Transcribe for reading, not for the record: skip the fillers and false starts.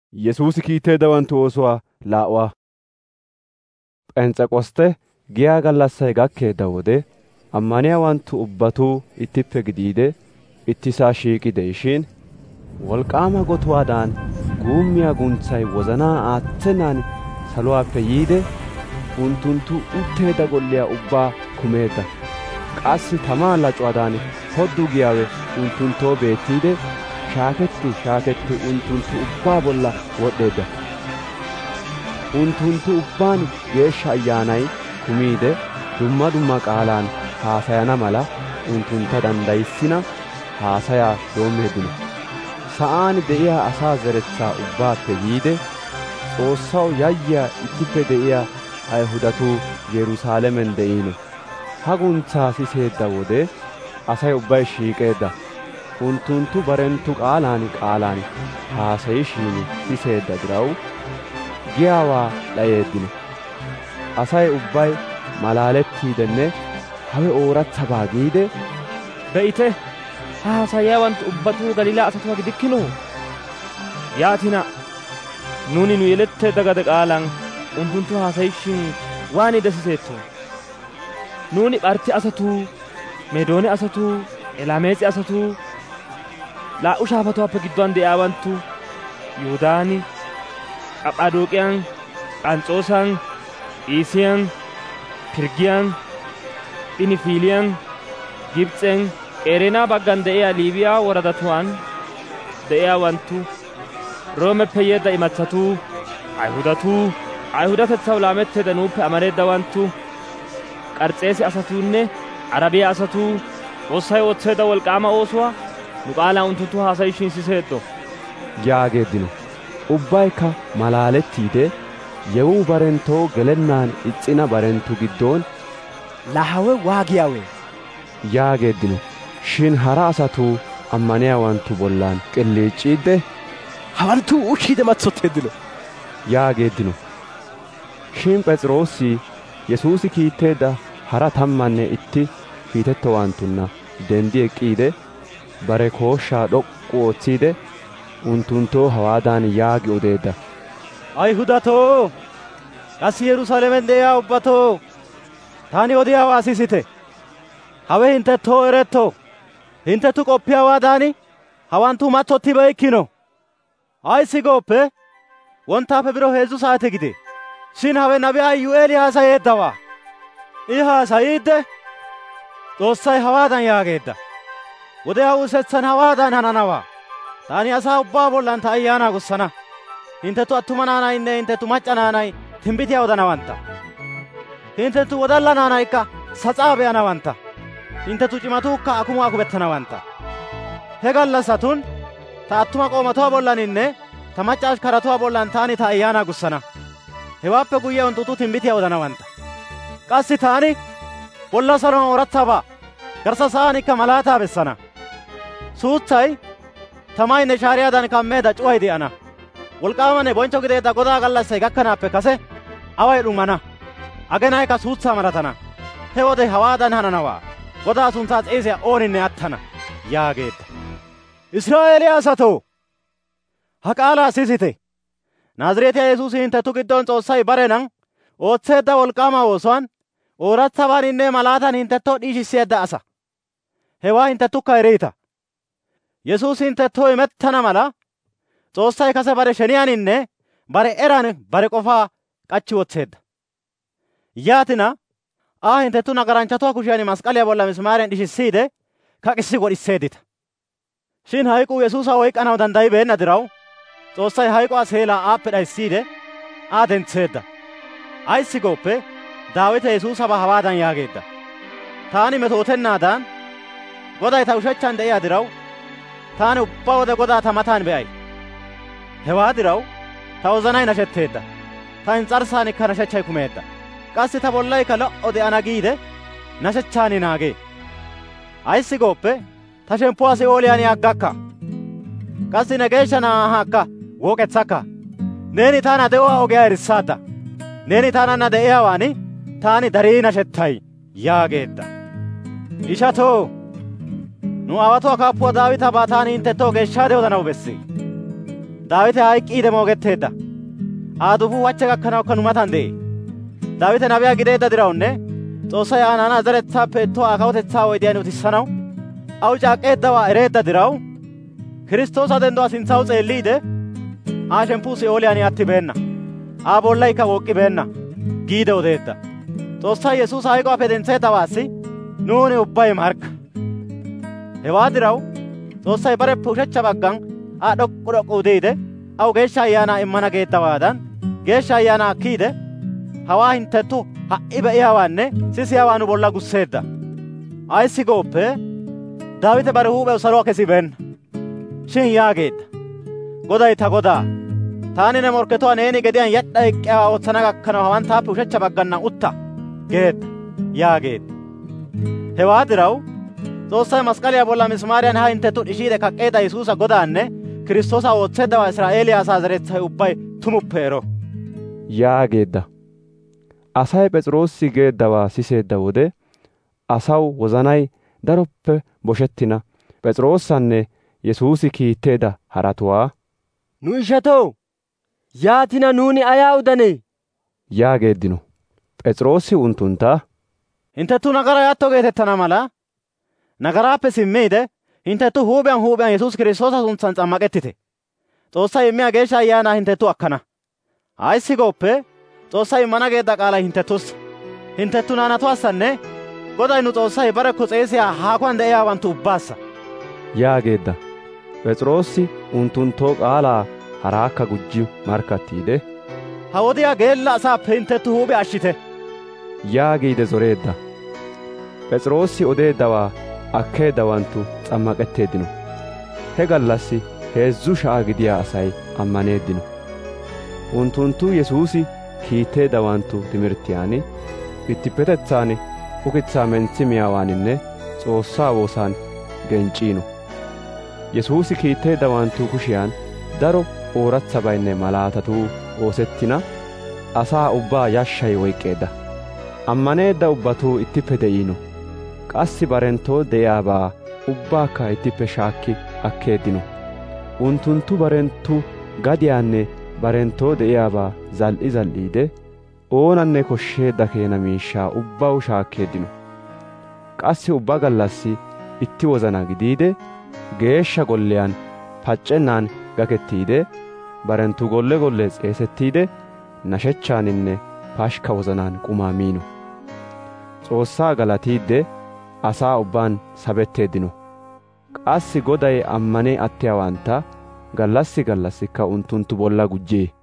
Yesuusi kiitteeddawantu oosuwaa laa'uwaa. P'ens's'eqostte giyaa gallassay gakkeedda wode ammaniyaawanttu ubbatuu ittippe gidiide ittisaa shiiqi de'ishin wolk'aama gotuwaadan guummiyaa guntsay wozanaa aattenaan saluwaappe yiide unttunttu utteedda golliyaa ubbaa kumeedda. Qassi tamaa lacuwaadan hoddu giyaawe unttunttoo beettiide shaaketti unttunttu ubbaa bolla wod'd'eedda. Unttunttu ubbaan Geeshsha Ayyaanay kumiide dumma dumma qaalaan haasayana mala unttuntta danddayissina haasayaa doommeeddino. Sa'aan de'iyaa asaa zeretsaa ubbaappe yiide Xoossaw yayyiyaa ittippe de'iyaa Ayihudatuu Yerusaalamen de'iino. Ha guntsaa siseedda wode Asay ubbay shiiqeedda. Unttunttu barenttu qaalaan haasayishin siseedda diraw giyaawaa d'ayeeddino. Asay ubbay malaalettiidenne hawe ooratsabaa giide, be'ite, ha haasayiyaawanttu ubbatuu Galiilaa asatuwaa gidikkinoo? Yaatina nuuni nu yeletteedda gade qaalaan unttunttu haasayishin waaniide siseetto? Nuuni Pharti asatuu, Meedoone asatuu, Elaameexi asatuu, laa'u shaafatuwaappe gidduwaan de'iyaawanttu Yihudaani, Qaphadooqiyaan, Phanxoosaan, Iisiyaan, Pirgiyaan, Phinifiliyaan, Gibs'en, Qereenaa baggan de'iyaa Liibiyaa woradatuwaan de'iyaawanttu, Roomeppe yeedda imatsatuu, Ayihudatuu, Ayihudatetsaw laametteedda nuuppe amaneeddawanttu, Qarxeesi asatuunne Arabiyaa asatuu Xoossay ootseedda wolk'aama oosuwaa nu qaalaan unttunttu haasayishin siseeddo yaageeddino. Ubbaykka malaalettiide yewuu barenttoo gelennaan ixxina barenttu giddoon laa hawe waagiyaawe yaageeddino. Shin hara asatuu ammaniyaawanttu bollaan qilliicciidde hawanttu ushiide matsotteeddino yaageeddino. Shin P'es'iroosi Yesuusi kiitteedda hara 11 kiitettowanttunna dendi eqqiide bare kooshshaa d'ok'k'u ootsiide unttunttoo hawaadan yaagi odeedda. Ayihudatoo, qassi Yerusaalamen de'iyaa ubbatoo, taani odiyaawaa sisite. Hawe hinttettoo eretto. Hinttettu qoppiyaawaadan hawanttu matsottibeyikkino. Ayssi gooppe, wonttaappe biro 3 saate gidee. Shin hawe nabiyaa Iyu'eeli haasayeeddawaa. I haasayiidde Xoossay hawaadan yaageedda. Wodiyaa wurssetsan hawaadan hananawaa. Taani asaa ubbaa bollan ta ayyaanaa gussana. Hinttettu attuma naanaynne hinttettu macca naanay timbbitiyaa odanawantta. Hinttettu wodalla naanaykka sas'aa be'anawantta. Hinttettu cimatuukka akumuwaa kubettanawantta. He gallassatun ta attuma qoomatuwaa bollaninne ta macca ashkaratuwaa bollan taani ta ayyaanaa gussana. Hewaappe guyye unttunttu timbbitiyaa odanawantta. Qassi taani bolla saluwaan ooratsabaa, garssa sa'aanikka malaataa bessana. Suutsay, tamaynne shaariyaadan kammeedda c'uway de'ana. Wolk'aamanne bonchcho gideedda Godaa gallassay gakkanaappe kase away d'umana. Agenaykka suutsaa malatana. He wode hawaadan hananawaa. Godaa suntsaa s'eesiyaa ooninne attana yaageedda. Israa'eeliyaa asatoo, ha qaalaa sisite. Naazreetiyaa Yesuusi hinttettu giddon Xoossay barenan ootseedda wolk'aama oosuwaan ooratsabaaninne malaatan hinttettoo d'iishisseedda asa. Hewaa hinttettukka eriita. Yesuusi hinttettoo imettana mala Xoossay kase bare sheniyaaninne bare eran bare qofaa k'achchi wotseedda. Yaatina, hinttettu nagaranchchatuwaa kushiyaan masqaliyaa bolla misimaariyan dhishissiide kaqissi wodhisseeddita. Shin hayk'uu Yesuusa oyk'k'anaw danddayibeenna diraw, Xoossay hayk'uwaa seelaa aappe d'ayissiide dentseedda. Ayssi gooppe, Daawite Yesuusabaa hawaadan yaageedda. Taani metootennaadan Goday ta ushechchan de'iyaa diraw, taani ubbaa wode Godaa ta matan be'ay. Hewaa diraw ta wozanay nashetteedda. Ta ins's'arssaanikka nashechchay kumeedda. Qassi ta bollaykka lo"o de'ana giide nashechchaan naagee. Ayssi gooppe, ta shemppuwaa Si'ooliyaan aggakka. Qassi ne geeshsha na'aakka wooqetsakka. Neeni taana de'uwaa ogiyaa erissaadda. Neeni taananna de'iyaawaan taani darii nashettay yaageedda. Ishatoo, nu aawatuwaa kaappuwaa Daawitabaa taani hinttettoo geeshshaade odanaw bessee. daawite hayqqiide moogetteedda. Aadufuu hachcha gakkanawukka nu matan de'e. Daawite nabiyaa gideedda dirawunne Xoossay aanana zeretsaappe ittuwaa kawotetsaa oydiyaan utissanaw aw caaqeeddawaa ereedda diraw Kiristtoosa dendduwaa sintsaw s'eelliide Aa shemppuu Si'ooliyaan attibeenna. Aa bollaykka wooqqibeenna giide odeedda. Xoossay Yesuusa hayqowappe dentseeddawaassi nuuni ubbay markka. Hewaa diraw Xoossay bareppe ushechcha baggan Aa d'ok'k'u d'ok'k'u udiide aw Geeshsha Ayaanaa immana geeddawaadan Geeshsha Ayaanaa akkiide hawaa hinttenttu ha'i be'iyaawaanne sisiyaawaa nu bolla gusseedda. Ayssi gooppe Daawite bare huuphew saluwaa kesibeenna. Shin yaageedda, Goday ta Godaa, taani ne morkkatuwaa neeni gediyaan yed'd'a eqqiyaawaa ootsana gakkanaw hawan taappe ushechcha bagganna utta geedda yaageedda. Hewaa diraw Xoossay masqaliyaa bolla misimaariyan ha hinttenttu d'ishiide kak'k'eedda Yesuusa Godaanne Kiristoosa ootseeddawaa Israa'eeliyaa asaa zeretsay ubbay tumuppe ero yaageedda. Asay P'es'iroosi geeddawaa siseedda wode asaw wozanay daroppe boshettina P'es'iroosanne Yesuusi kiitteedda haratuwaa, Nu ishatoo, yaatina nuuni ayaa udanee? yaageeddino. P'es'iroosi unttuntta, Hinttenttu nagaray atto geetettana mala nagaraappe simmiide hinttenttu huuphiyan huuphiyan Yesuusi Kiristoosa suntsan s'ammaqettite. Xoossay immiyaa Geeshsha Ayaanaa hinttenttu akkana. Ayssi gooppe Xoossay immana geedda qaalay hinttenttussa. Hinttenttu naanatuwaassanne Goday nu Xoossay barekko s'eesiyaa haakuwaan de'iyaawanttu ubbaassa yaageedda. P'es'iroosi unttunttoo qaalaa haraakka gujji markkattiide, ha wodiyaa geella asaappe hinttenttu huuphiyaa ashshite yaagiide zoreedda. P'es'iroosi odeeddawaa akkeeddawanttu s'ammaqetteeddino. He gallassi 3,000 gidiyaa asay ammaneeddino. Unttunttu Yesuusi kiitteeddawanttu timirttiyaan, ittippetetsan ukitsaa mentsi miyaawaaninne S'oossaa woosaan genc'c'iino. Yesuusi kiitteeddawanttu kushiyaan daro ooratsabaynne malaatatuu oosettina asaa ubbaa yashshay oyqqeedda. Ammaneedda ubbatuu ittippe de'iino. Qassi barenttoo de'iyaabaa ubbaakka ittippe shaakki akkeeddino. Unttunttu barenttu gadiyaanne barenttoo de'iyaabaa zal'iide oonanne koshsheedda keena miishshaa ubbaw shaakkeeddino. Qassi ubba gallassi itti wozana gidiide geeshsha golleyaan paccennaan gakettiide barenttu golle golle s'eesettiide nashechchaaninne pashika wozanaan qumaa miino. Xoossaa galatiidde asaa ubbaan sabetteeddino. Qassi Goday ammanee attiyaawantta gallassi gallassikka unttunttu bolla gujjee.